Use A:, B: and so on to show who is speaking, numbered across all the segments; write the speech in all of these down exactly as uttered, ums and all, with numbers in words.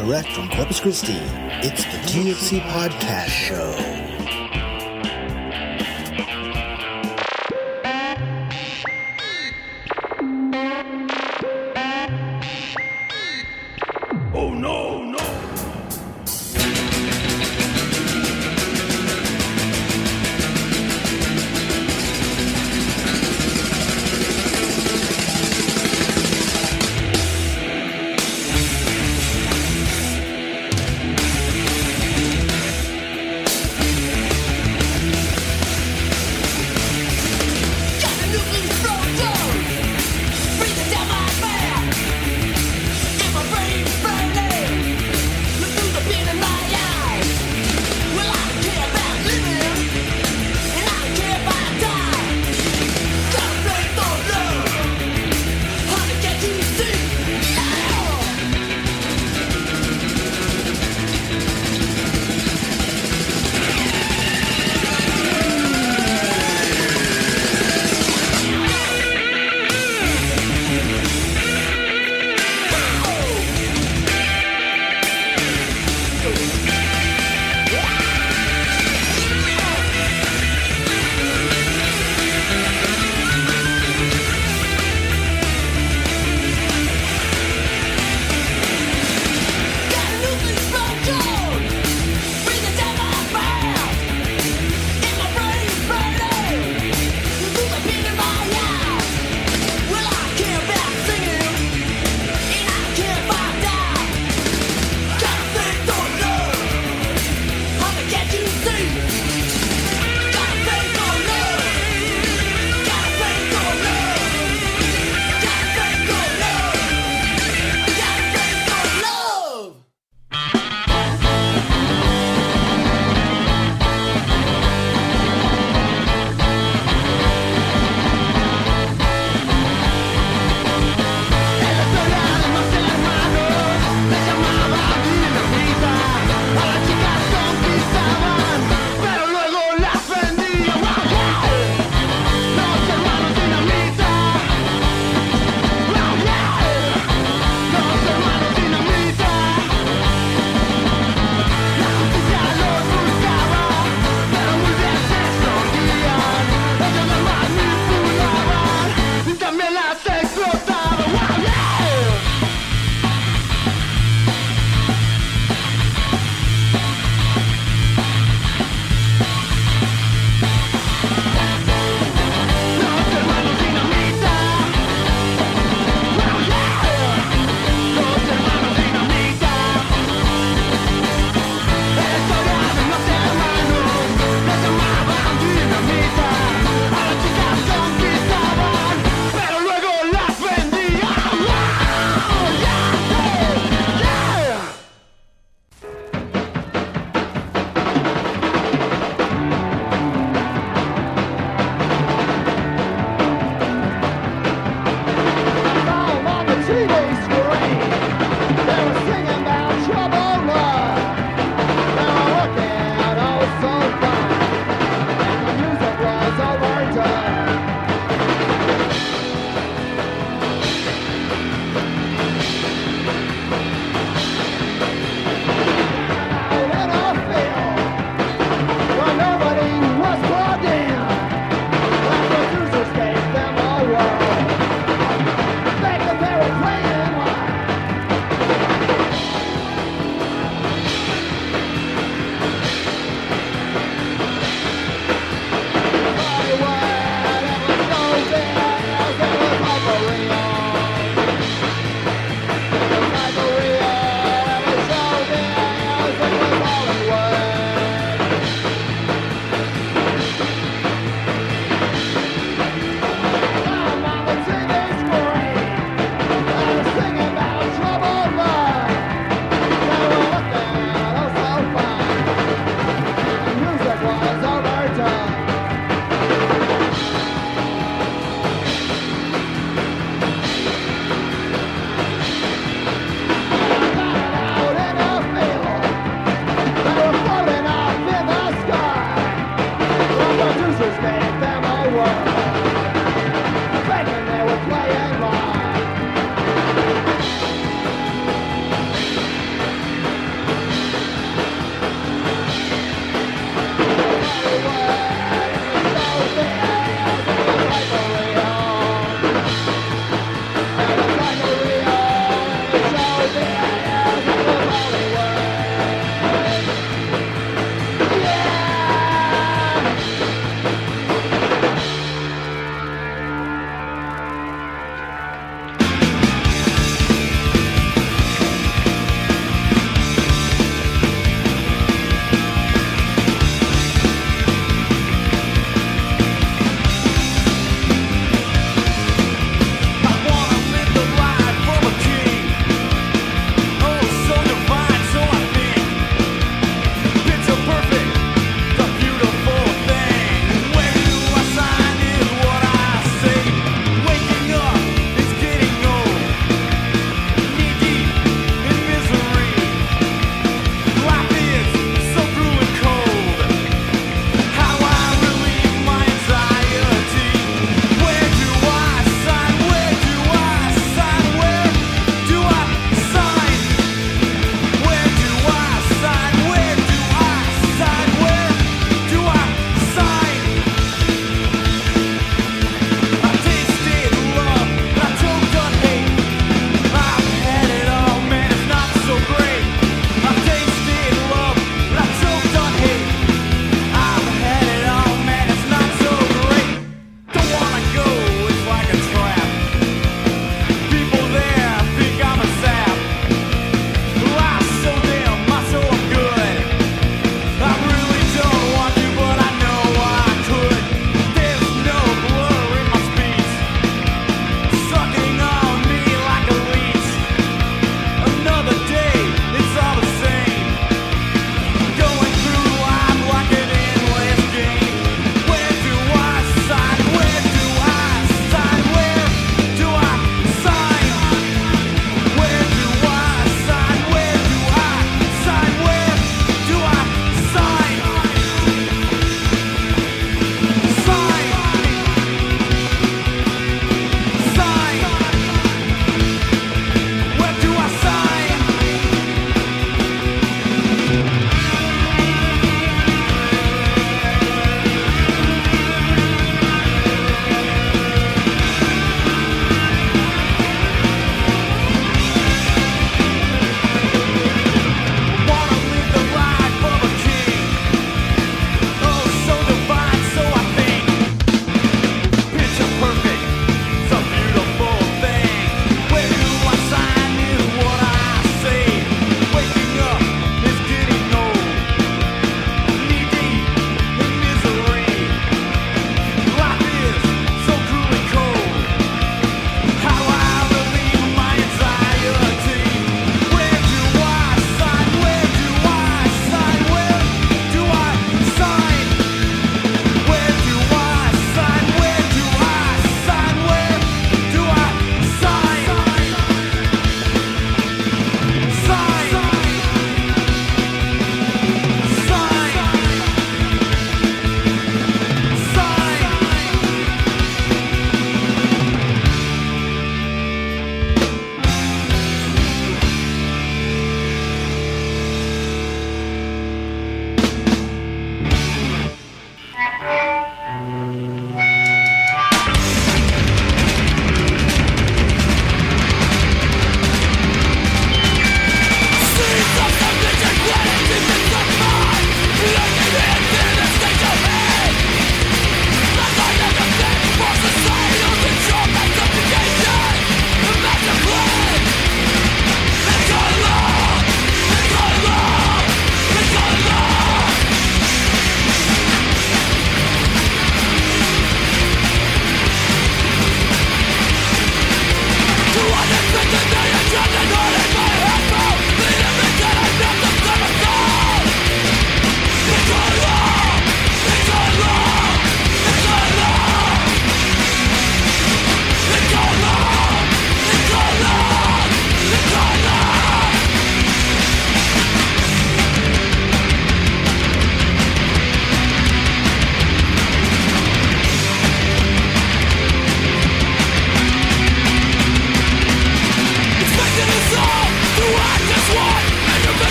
A: direct from Corpus Christi, it's the T H C Podcast Show.
B: Oh no, no!
C: Breathing down my back, and my brain's burning.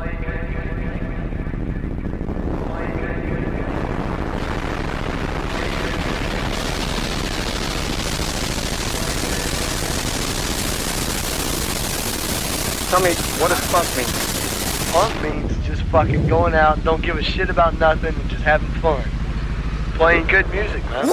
C: Tell me, what does funk mean? Funk means just fucking going out, don't give a shit about nothing, and just having fun. Playing good music, man.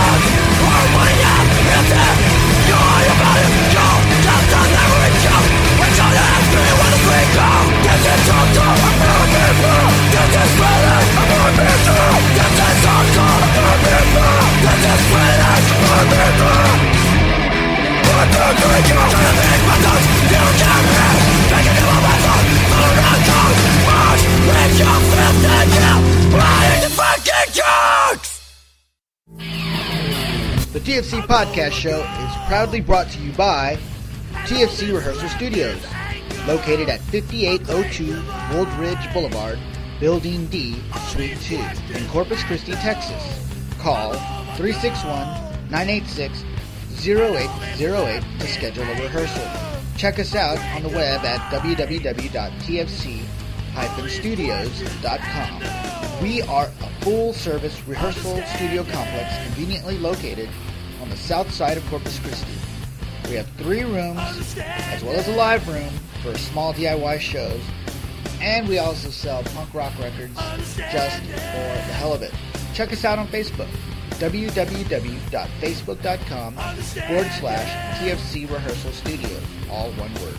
A: The T F C Podcast Show is proudly brought to you by T F C Rehearsal Studios, located at fifty-eight oh two Gold Ridge Boulevard, Building D, Suite two, in Corpus Christi, Texas. Call three six one, nine eight six, zero eight zero eight to schedule a rehearsal. Check us out on the web at w w w dot t f c dash studios dot com. We are a full-service rehearsal studio complex conveniently located on the south side of Corpus Christi. We have three rooms, as well as a live room for small D I Y shows, and we also sell punk rock records just for the hell of it. Check us out on Facebook, w w w dot facebook dot com forward slash T F C Rehearsal Studios, all one word.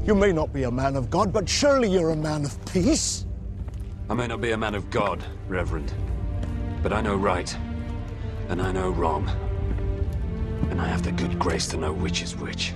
D: You may not be a man of God, but surely you're a man of peace.
E: I may not be a man of God, Reverend, but I know right, and I know wrong, and I have the good grace to know which is which.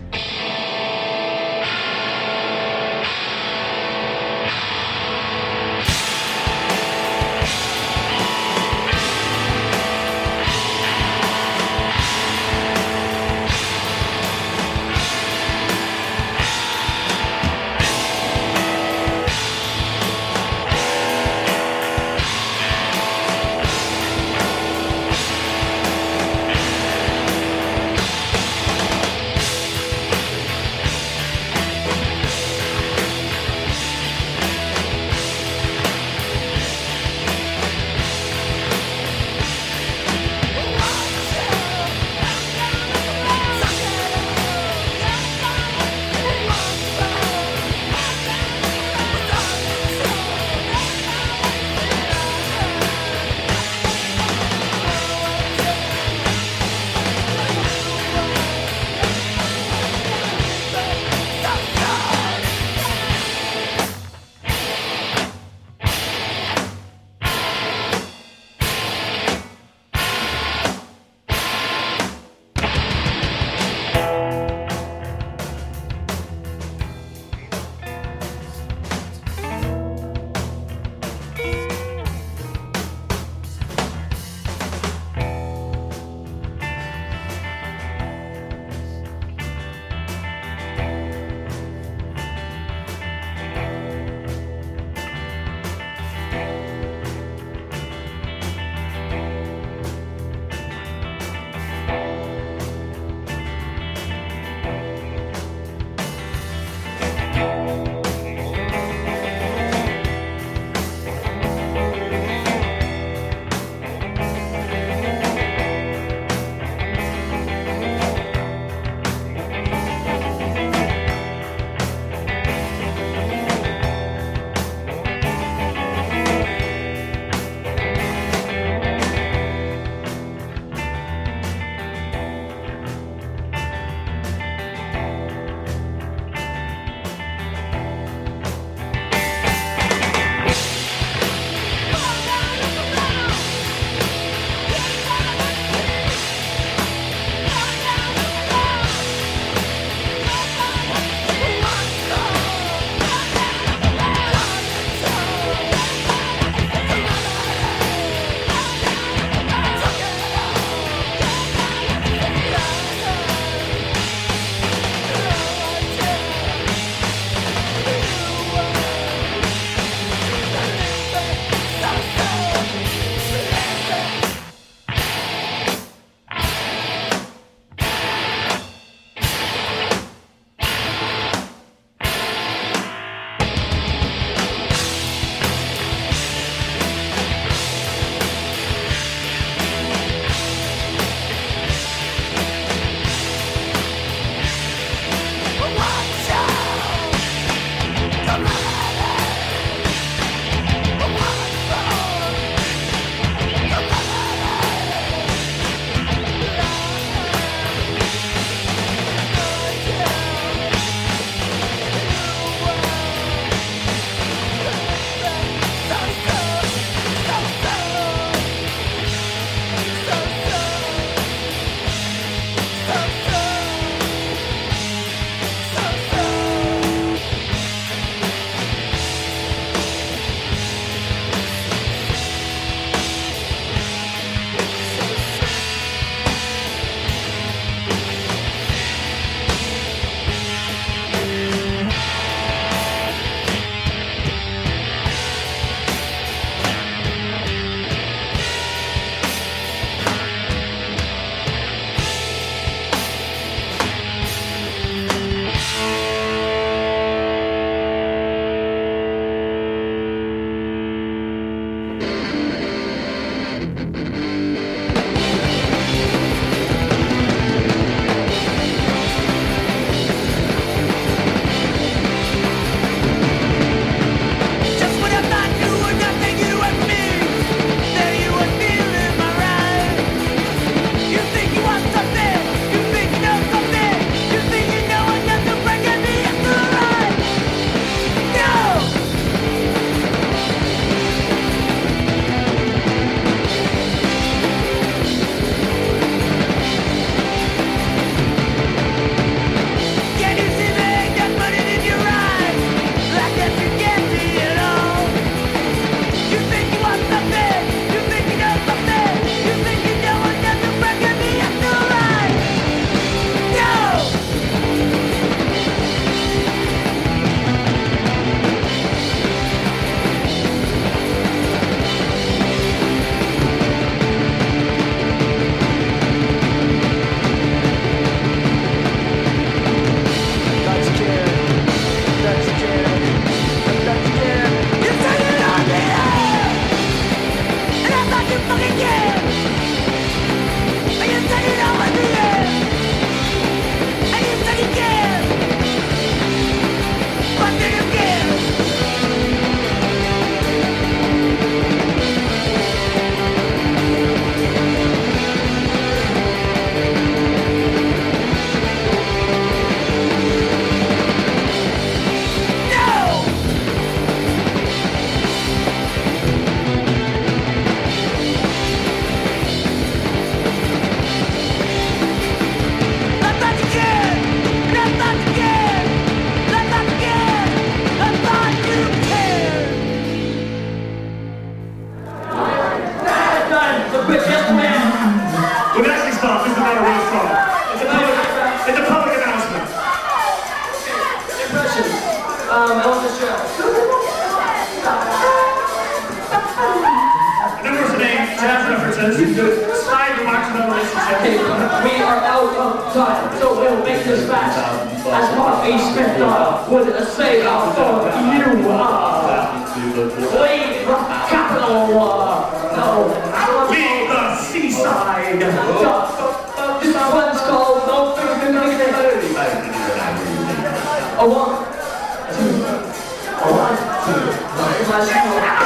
F: um, Elvis Jones.
G: Numbers of names, jazz references, side remarks about relationships.
F: We are out of time, so we'll make this fast. As Mark A. Smith uh, would say uh, for you, uh, leave the capital, uh, no,
G: Leave the seaside.
F: Uh, this one's called No A one, two, a one, two, let's go.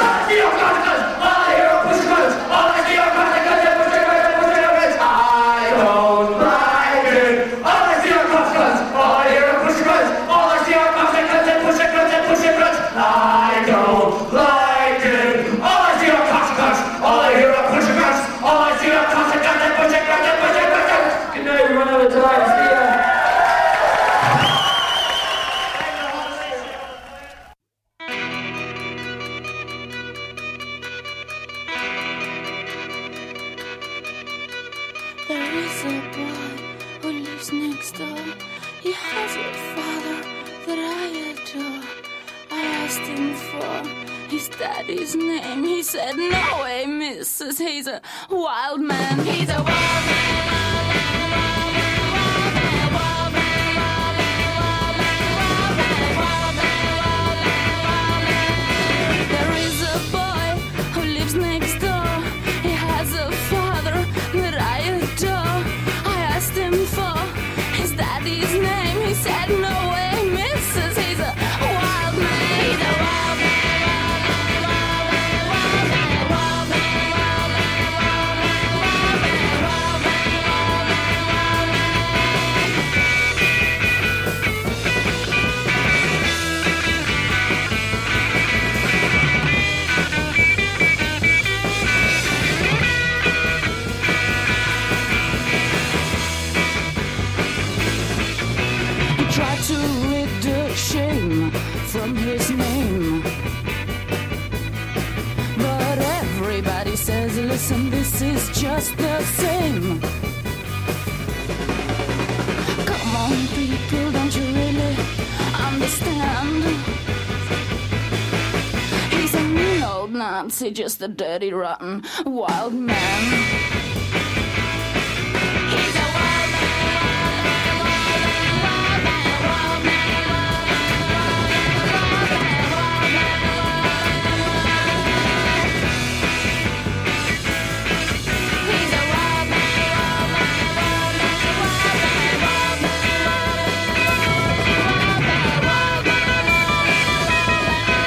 H: Daddy's name. He said, no way, missus, he's a wild man. He's a wild man. There is a boy who lives next door. He has a father that I adore. I asked him for his daddy's name. He said, no way, missus, he's a wild man. He's a wild man. To rid the shame from his name, but everybody says, listen, this is just the same. Come on, people, don't you really understand? He's a mean old Nazi, just a dirty, rotten, wild man.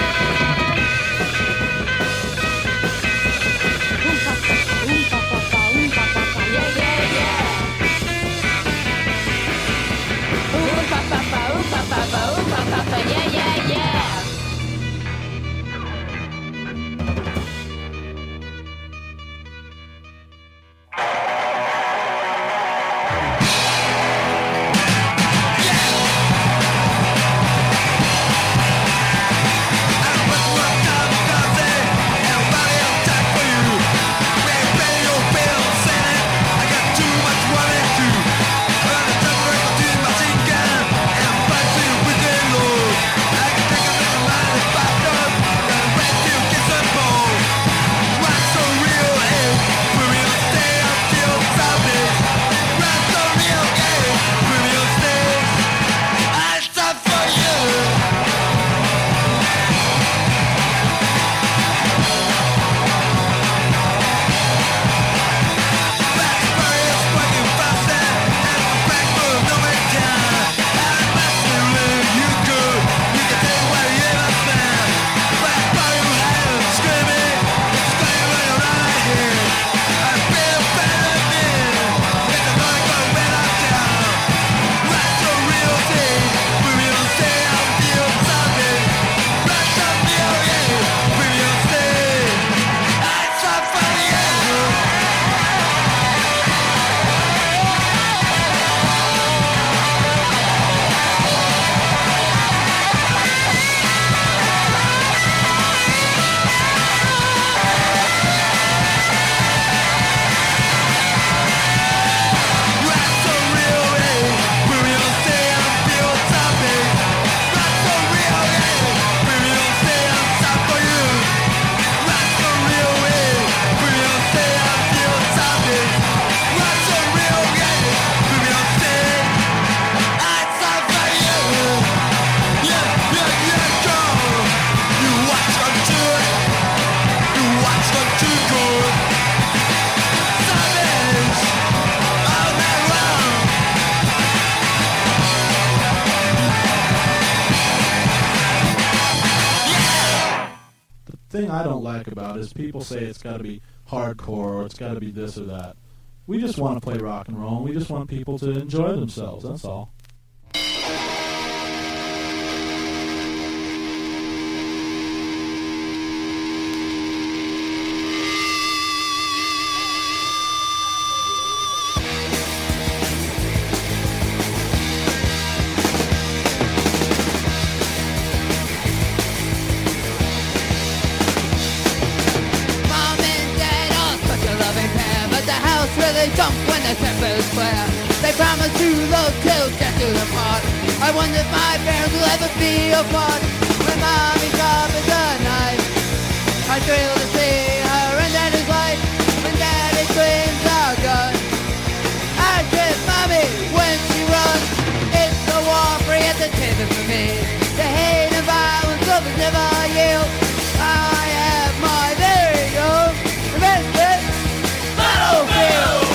H: Oom,
I: thing I don't like about it is people say it's got to be hardcore or it's got to be this or that. We just want to play rock and roll. We just want people to enjoy themselves. That's all.
J: They jump when the tempers flare. They promise to love till death do them part. I wonder if my parents will ever be apart. When mommy sharpens a knife, I thrill to see her and daddy's life. When daddy screams our gun, I trip mommy when she runs. It's a war free at the table for me. The hate and violence of us never yield. I have my very own domestic battlefield.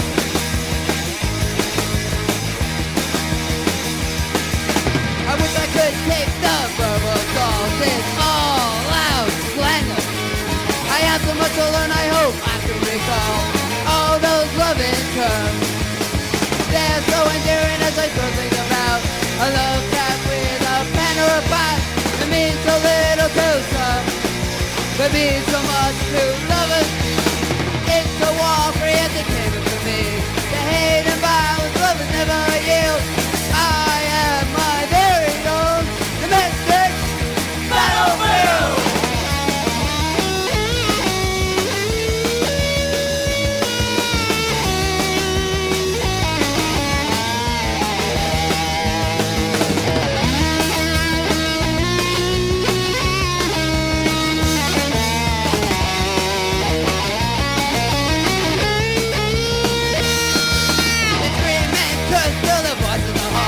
J: I wish I could take the verbal assault. It's all out slander. I have so much to learn, I hope I can recall all those loving terms. They're so endearing as I throw things about a love tap with a pen or a pot. It means so little to some, but means so much to lovers. It's a war free at the table for me. The hate and violence, lovers never yield. I am my very own domestic battlefield. The scream and curse till the voice of the heart.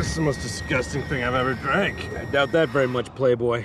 B: is the most disgusting thing I've ever drank.
K: I doubt that very much, Playboy.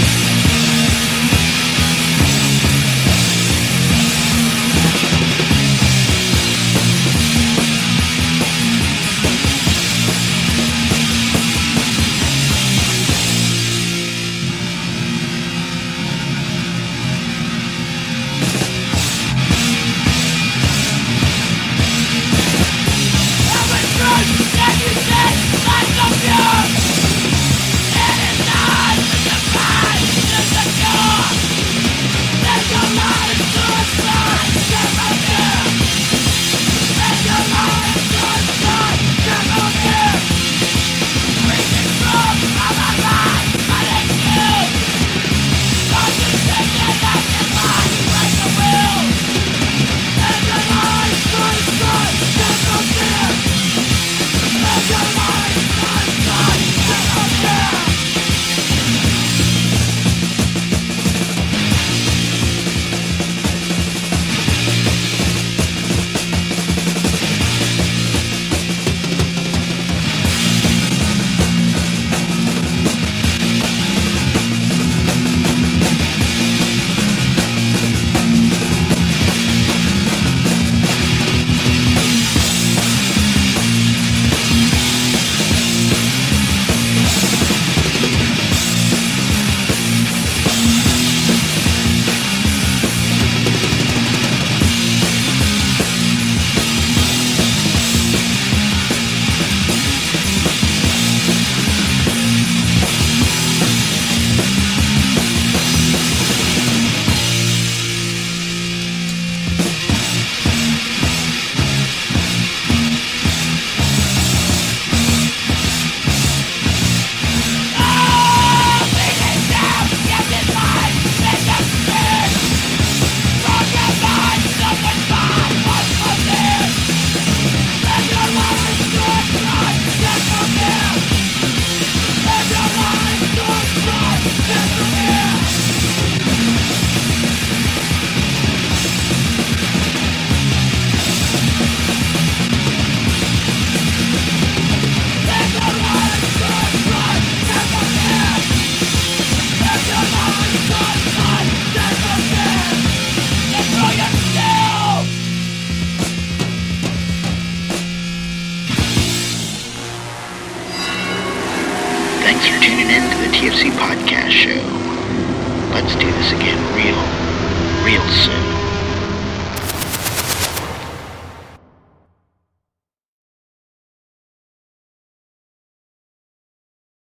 A: Thanks for tuning in to the T F C Podcast Show. Let's do this again real, real soon.